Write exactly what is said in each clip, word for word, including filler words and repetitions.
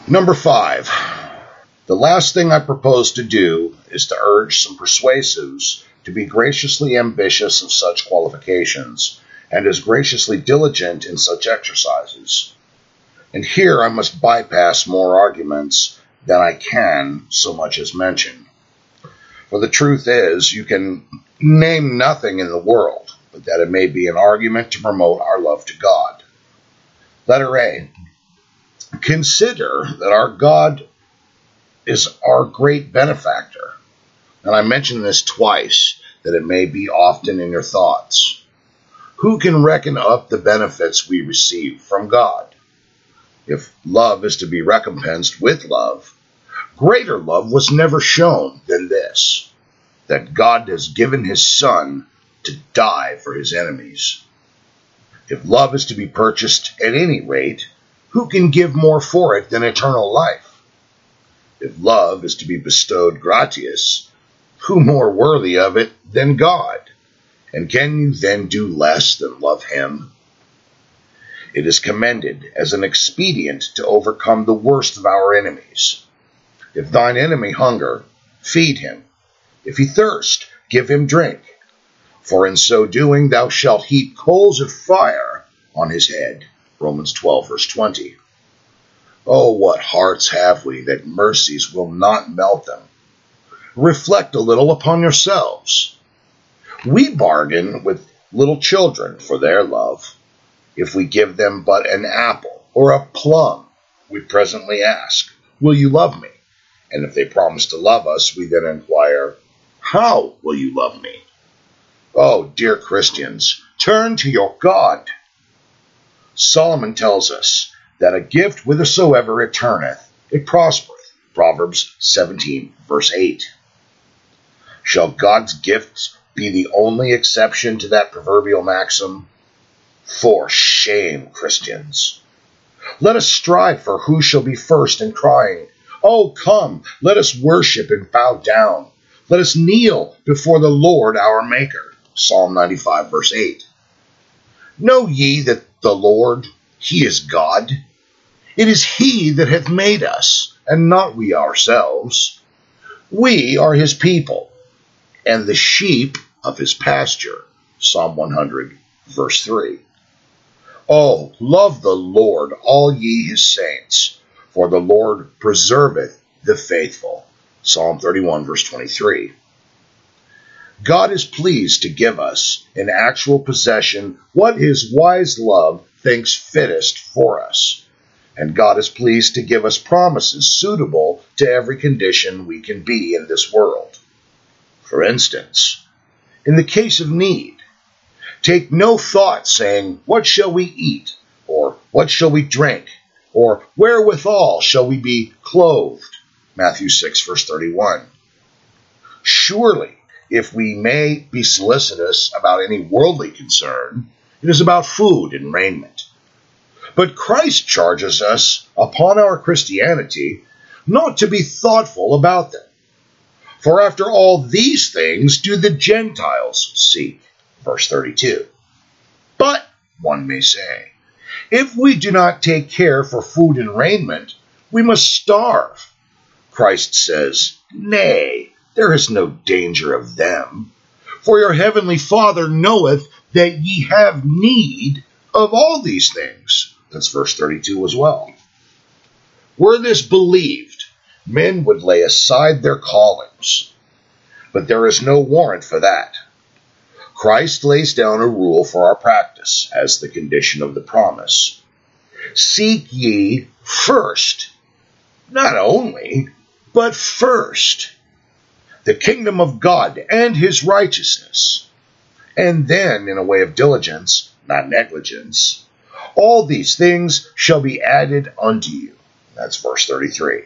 Number five. The last thing I propose to do is to urge some persuasives to be graciously ambitious of such qualifications, and as graciously diligent in such exercises. And here I must bypass more arguments than I can so much as mention. For the truth is, you can name nothing in the world but that it may be an argument to promote our love to God. Letter A. Consider that our God is our great benefactor. And I mention this twice, that it may be often in your thoughts. Who can reckon up the benefits we receive from God? If love is to be recompensed with love, greater love was never shown than this, that God has given his Son to die for his enemies. If love is to be purchased at any rate, who can give more for it than eternal life? If love is to be bestowed gratias, who more worthy of it than God? And can you then do less than love him? It is commended as an expedient to overcome the worst of our enemies. If thine enemy hunger, feed him. If he thirst, give him drink. For in so doing thou shalt heap coals of fire on his head. Romans twelve, verse twenty. Oh, what hearts have we that mercies will not melt them? Reflect a little upon yourselves. We bargain with little children for their love. If we give them but an apple or a plum, we presently ask, will you love me? And if they promise to love us, we then inquire, how will you love me? Oh, dear Christians, turn to your God. Solomon tells us that a gift whithersoever it turneth, it prospereth. Proverbs seventeen, verse eight. Shall God's gifts be the only exception to that proverbial maxim? For shame, Christians. Let us strive for who shall be first in crying, oh, come, let us worship and bow down. Let us kneel before the Lord our Maker. Psalm ninety-five, verse eight. Know ye that the Lord, he is God. It is he that hath made us, and not we ourselves. We are his people, and the sheep of his pasture. Psalm one hundred, verse three. Oh, love the Lord, all ye his saints, for the Lord preserveth the faithful. Psalm thirty-one, verse twenty-three. God is pleased to give us in actual possession what his wise love thinks fittest for us. And God is pleased to give us promises suitable to every condition we can be in this world. For instance, in the case of need, take no thought saying, what shall we eat? Or what shall we drink? Or wherewithal shall we be clothed? Matthew six, verse thirty-one. Surely, if we may be solicitous about any worldly concern, it is about food and raiment. But Christ charges us upon our Christianity not to be thoughtful about them. For after all these things do the Gentiles seek. Verse thirty-two. But, one may say, if we do not take care for food and raiment, we must starve. Christ says, nay, there is no danger of them. For your heavenly Father knoweth that ye have need of all these things. That's verse thirty-two as well. Were this believed, men would lay aside their callings. But there is no warrant for that. Christ lays down a rule for our practice as the condition of the promise. Seek ye first, not only, but first, the kingdom of God and his righteousness. And then, in a way of diligence, not negligence, all these things shall be added unto you. That's verse thirty-three.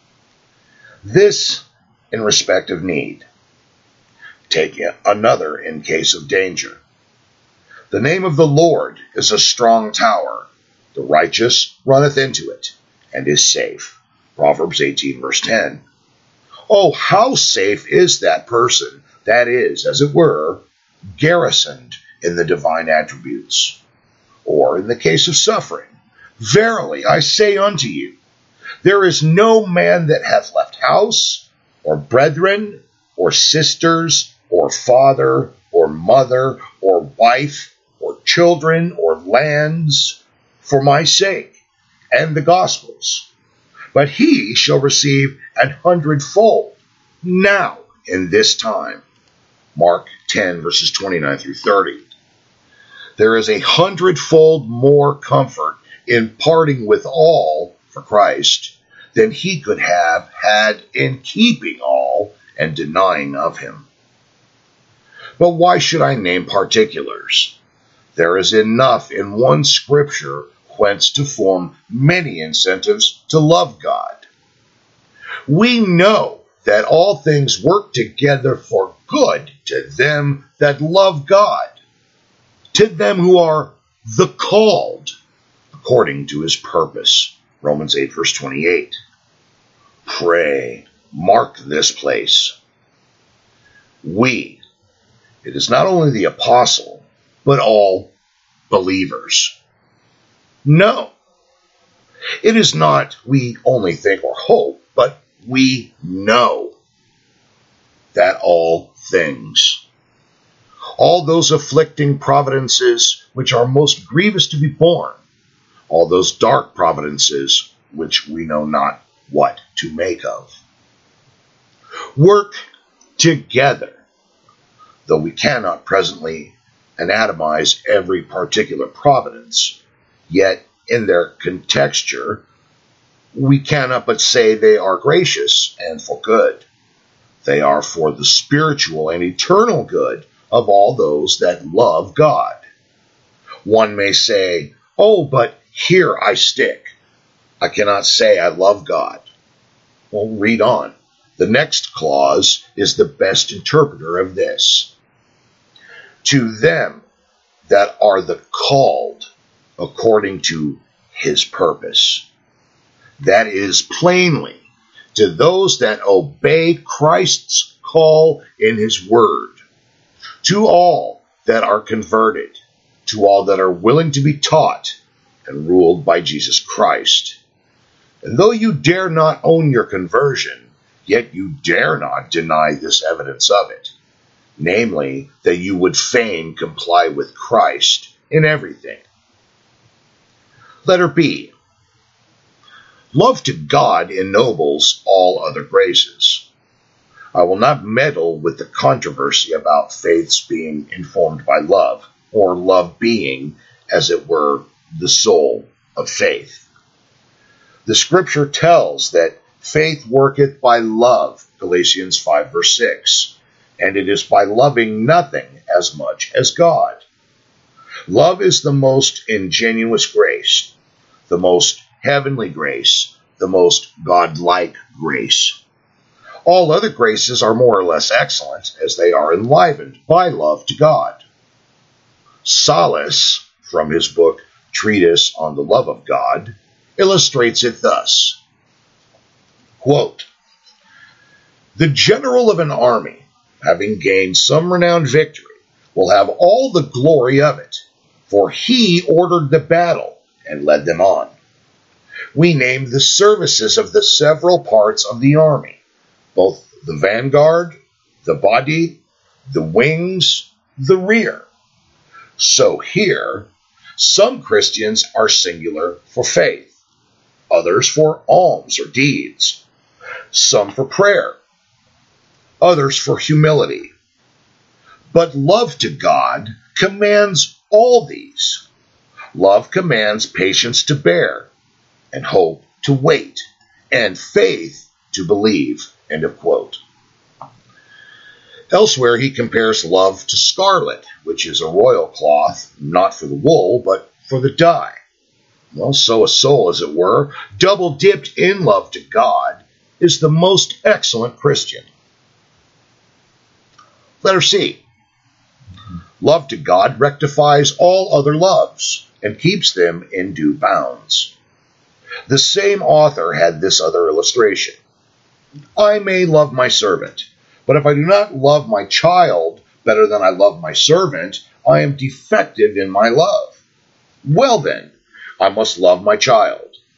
This in respect of need. Take another in case of danger. The name of the Lord is a strong tower. The righteous runneth into it, and is safe. Proverbs eighteen, verse ten. Oh, how safe is that person that is, as it were, garrisoned in the divine attributes. Or in the case of suffering, verily I say unto you, There is no man that hath left house, or brethren, or sisters, or father, or mother, or wife, or children, or lands, for my sake, and the gospel's, but he shall receive an hundredfold, now in this time. Mark ten, verses twenty-nine through thirty. There is a hundredfold more comfort in parting with all for Christ than he could have had in keeping all and denying of him. But why should I name particulars? There is enough in one scripture whence to form many incentives to love God. We know that all things work together for good to them that love God, to them who are the called according to his purpose. Romans eight, verse twenty-eight. Pray, mark this place. We, it is not only the apostle, but all believers. No, it is not we only think or hope, but we know that all things, all those afflicting providences which are most grievous to be borne, all those dark providences which we know not what to make of, work together, though we cannot presently anatomize every particular providence, yet in their contexture we cannot but say they are gracious and for good. They are for the spiritual and eternal good of all those that love God. One may say, oh, but here I stick. I cannot say I love God. Well, read on. The next clause is the best interpreter of this. To them that are the called according to his purpose. That is plainly to those that obey Christ's call in his word, to all that are converted, to all that are willing to be taught and ruled by Jesus Christ. And though you dare not own your conversion, yet you dare not deny this evidence of it, namely, that you would fain comply with Christ in everything. Letter B. Love to God ennobles all other graces. I will not meddle with the controversy about faiths being informed by love, or love being, as it were, the soul of faith. The scripture tells that faith worketh by love, Galatians five, verse six, and it is by loving nothing as much as God. Love is the most ingenuous grace, the most heavenly grace, the most God-like grace. All other graces are more or less excellent, as they are enlivened by love to God. Solace, from his book Treatise on the Love of God, illustrates it thus. Quote, the general of an army, having gained some renowned victory, will have all the glory of it, for he ordered the battle and led them on. We name the services of the several parts of the army, both the vanguard, the body, the wings, the rear. So here, some Christians are singular for faith, others for alms or deeds, some for prayer, others for humility. But love to God commands all these. Love commands patience to bear, and hope to wait, and faith to believe. End of quote. Elsewhere, he compares love to scarlet, which is a royal cloth, not for the wool, but for the dye. Well, so a soul, as it were, double-dipped in love to God, is the most excellent Christian. Letter C. Love to God rectifies all other loves and keeps them in due bounds. The same author had this other illustration. I may love my servant, but if I do not love my child better than I love my servant, I am defective in my love. Well then, I must love my child.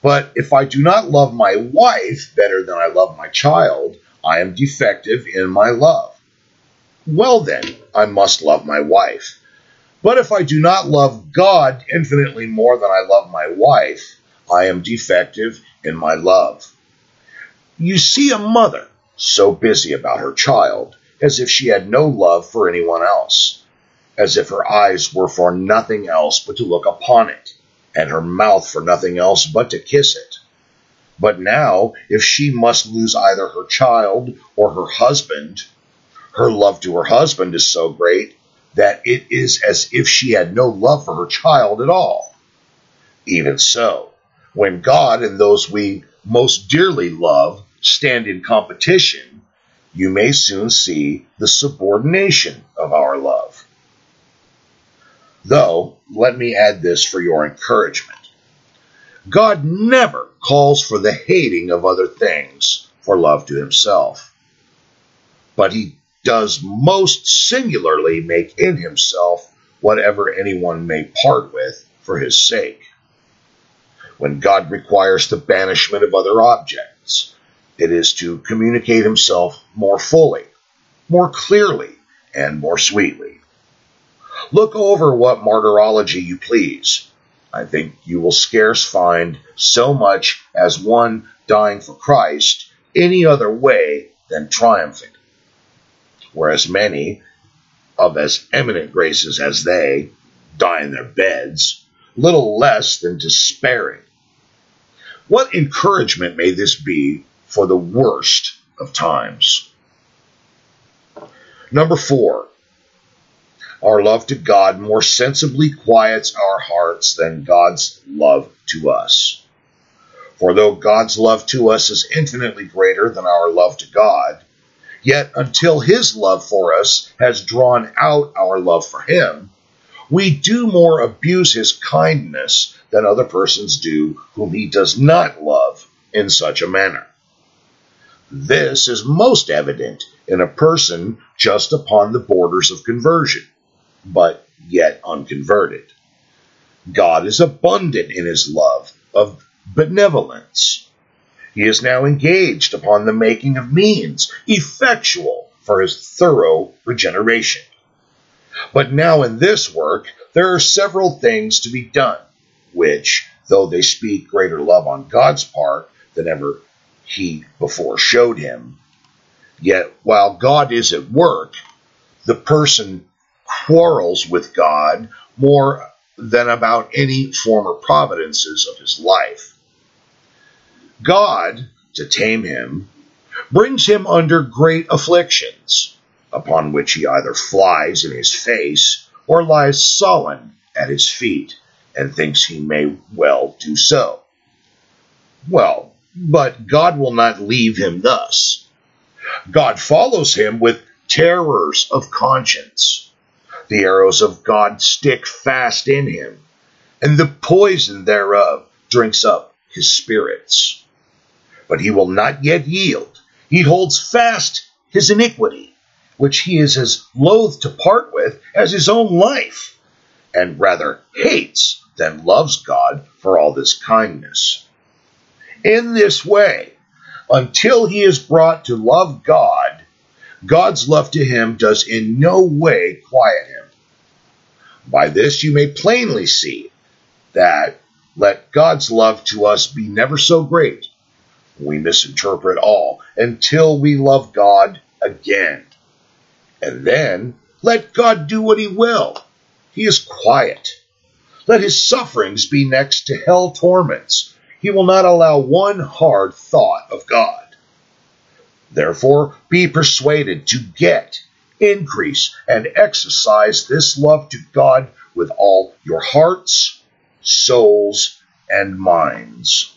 But if I do not love my wife better than I love my child, I am defective in my love. Well then, I must love my wife. But if I do not love God infinitely more than I love my wife, I am defective in my love. You see a mother so busy about her child, as if she had no love for anyone else, as if her eyes were for nothing else but to look upon it, and her mouth for nothing else but to kiss it. But now, if she must lose either her child or her husband, her love to her husband is so great that it is as if she had no love for her child at all. Even so, when God and those we most dearly love stand in competition, you may soon see the subordination of our love. Though, let me add this for your encouragement. God never calls for the hating of other things for love to himself, but he does most singularly make in himself whatever anyone may part with for his sake. When God requires the banishment of other objects, it is to communicate himself more fully, more clearly, and more sweetly. Look over what martyrology you please. I think you will scarce find so much as one dying for Christ any other way than triumphing. Whereas many, of as eminent graces as they, die in their beds, little less than despairing. What encouragement may this be for the worst of times? Number four, our love to God more sensibly quiets our hearts than God's love to us. For though God's love to us is infinitely greater than our love to God, yet until his love for us has drawn out our love for him, we do more abuse his kindness than other persons do whom he does not love in such a manner. This is most evident in a person just upon the borders of conversion, but yet unconverted. God is abundant in his love of benevolence. He is now engaged upon the making of means effectual for his thorough regeneration. But now in this work there are several things to be done, which, though they speak greater love on God's part than ever he before showed him, yet while God is at work, the person quarrels with God more than about any former providences of his life. God, to tame him, brings him under great afflictions, upon which he either flies in his face or lies sullen at his feet, and thinks he may well do so. Well, but God will not leave him thus. God follows him with terrors of conscience. The arrows of God stick fast in him, and the poison thereof drinks up his spirits. But he will not yet yield. He holds fast his iniquity, which he is as loath to part with as his own life, and rather hates than loves God for all this kindness. In this way, until he is brought to love God, God's love to him does in no way quiet him. By this you may plainly see that, let God's love to us be never so great, we misinterpret all until we love God again. And then let God do what he will. He is quiet. Let his sufferings be next to hell torments. He will not allow one hard thought of God. Therefore, be persuaded to get, increase, and exercise this love to God with all your hearts, souls, and minds.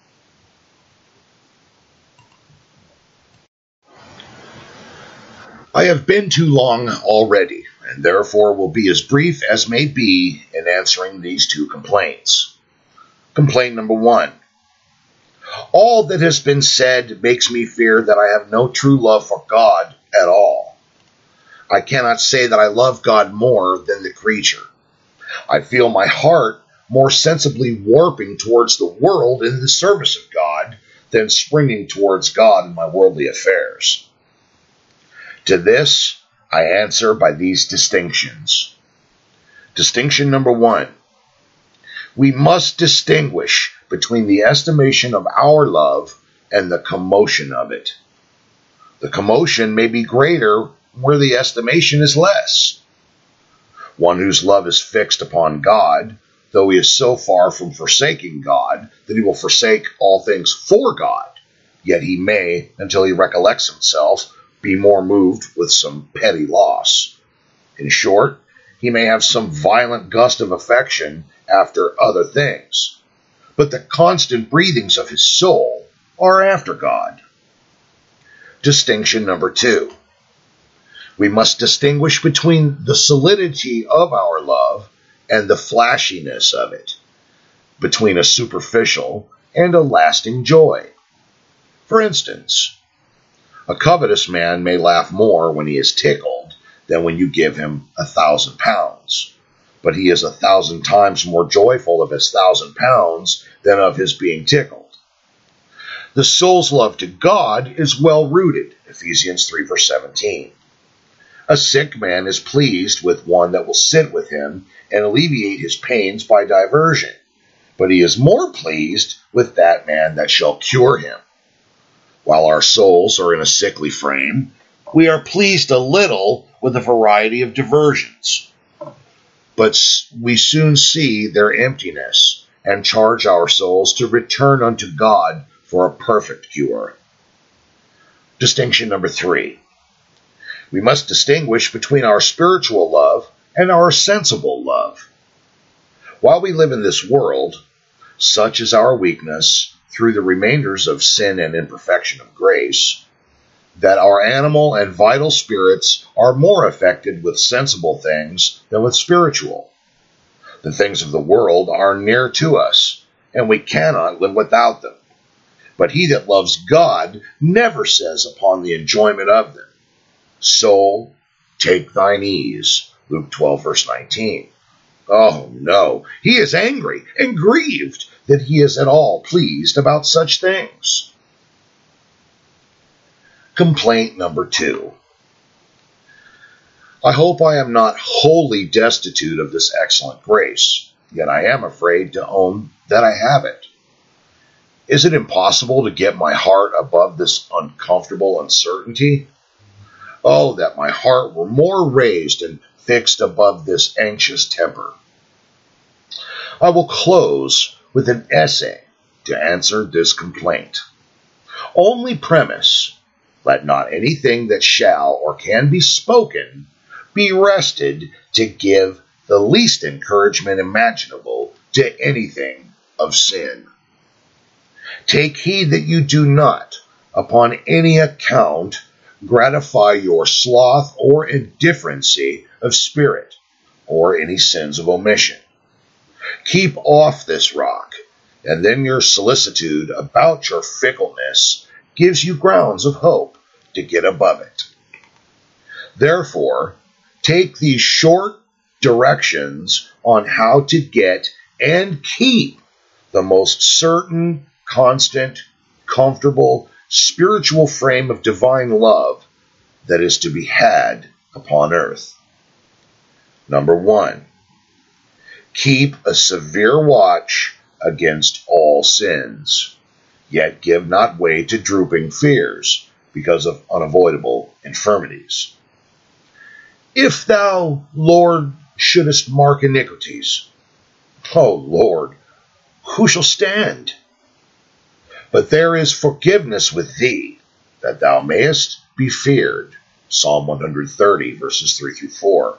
I have been too long already, and therefore will be as brief as may be in answering these two complaints. Complaint number one. All that has been said makes me fear that I have no true love for God at all. I cannot say that I love God more than the creature. I feel my heart more sensibly warping towards the world in the service of God than springing towards God in my worldly affairs. To this, I answer by these distinctions. Distinction number one. We must distinguish between the estimation of our love and the commotion of it. The commotion may be greater where the estimation is less. One whose love is fixed upon God, though he is so far from forsaking God that he will forsake all things for God, yet he may, until he recollects himself, be more moved with some petty loss. In short, he may have some violent gust of affection after other things, but the constant breathings of his soul are after God. Distinction number two. We must distinguish between the solidity of our love and the flashiness of it, between a superficial and a lasting joy. For instance, a covetous man may laugh more when he is tickled than when you give him a thousand pounds, but he is a thousand times more joyful of his thousand pounds than of his being tickled. The soul's love to God is well rooted, Ephesians three verse seventeen. A sick man is pleased with one that will sit with him and alleviate his pains by diversion, but he is more pleased with that man that shall cure him. While our souls are in a sickly frame, we are pleased a little with a variety of diversions, but we soon see their emptiness and charge our souls to return unto God for a perfect cure. Distinction number three. We must distinguish between our spiritual love and our sensible love. While we live in this world, such is our weakness through the remainders of sin and imperfection of grace, that our animal and vital spirits are more affected with sensible things than with spiritual. The things of the world are near to us, and we cannot live without them. But he that loves God never says upon the enjoyment of them, Soul, take thine ease, Luke twelve verse nineteen. Oh no, he is angry and grieved that he is at all pleased about such things. Complaint number two. I hope I am not wholly destitute of this excellent grace, yet I am afraid to own that I have it. Is it impossible to get my heart above this uncomfortable uncertainty? Oh, that my heart were more raised and fixed above this anxious temper. I will close with an essay to answer this complaint. Only premise, let not anything that shall or can be spoken be rested to give the least encouragement imaginable to anything of sin. Take heed that you do not, upon any account, gratify your sloth or indifferency of spirit, or any sins of omission. Keep off this rock, and then your solicitude about your fickleness gives you grounds of hope to get above it. Therefore, take these short directions on how to get and keep the most certain, constant, comfortable, spiritual frame of divine love that is to be had upon earth. Number one, keep a severe watch against all sins, yet give not way to drooping fears because of unavoidable infirmities. If thou, Lord, shouldest mark iniquities, O Lord, who shall stand? But there is forgiveness with thee, that thou mayest be feared. Psalm one thirty, verses three through four.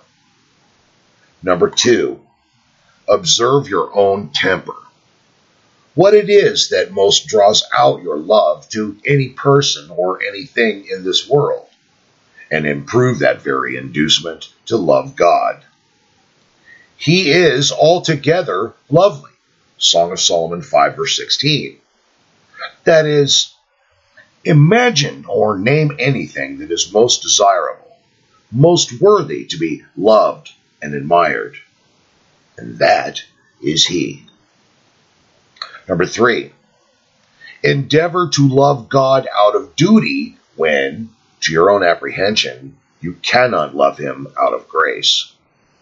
Number two, observe your own temper. What it is that most draws out your love to any person or anything in this world, and improve that very inducement to love God. He is altogether lovely. Song of Solomon five, verse sixteen. That is, imagine or name anything that is most desirable, most worthy to be loved and admired, and that is he. Number three, endeavor to love God out of duty when, to your own apprehension, you cannot love him out of grace.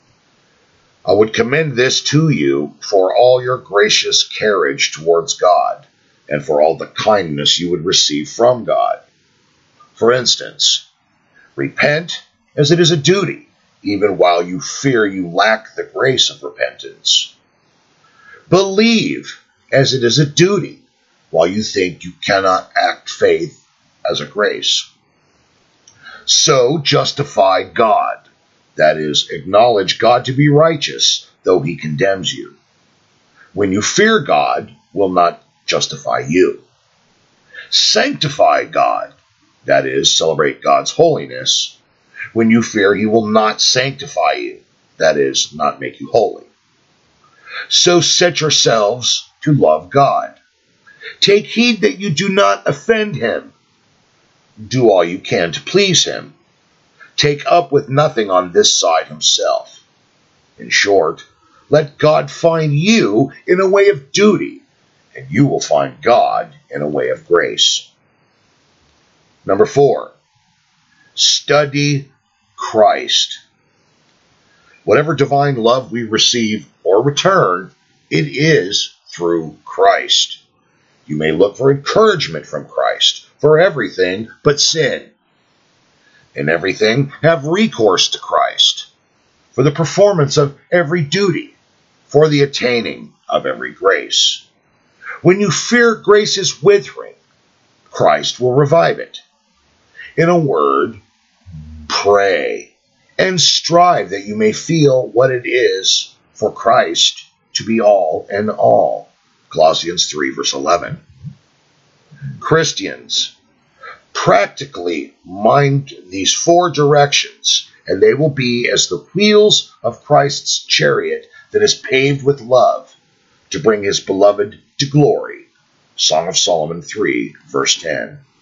I would commend this to you for all your gracious carriage towards God, and for all the kindness you would receive from God. For instance, repent as it is a duty, even while you fear you lack the grace of repentance. Believe as it is a duty, while you think you cannot act faith as a grace. So justify God, that is, acknowledge God to be righteous, though he condemns you. When you fear God, will not justify you. Sanctify God, that is, celebrate God's holiness, when you fear he will not sanctify you, that is, not make you holy. So set yourselves to love God. Take heed that you do not offend him. Do all you can to please him. Take up with nothing on this side himself. In short, let God find you in a way of duty, and you will find God in a way of grace. Number four, study Christ. Whatever divine love we receive or return, it is through Christ. You may look for encouragement from Christ for everything but sin. In everything, have recourse to Christ for the performance of every duty, for the attaining of every grace. When you fear grace is withering, Christ will revive it. In a word, pray and strive that you may feel what it is for Christ to be all and all. Colossians three, verse eleven. Christians, practically mind these four directions, and they will be as the wheels of Christ's chariot that is paved with love to bring his beloved to glory. Song of Solomon three, verse ten.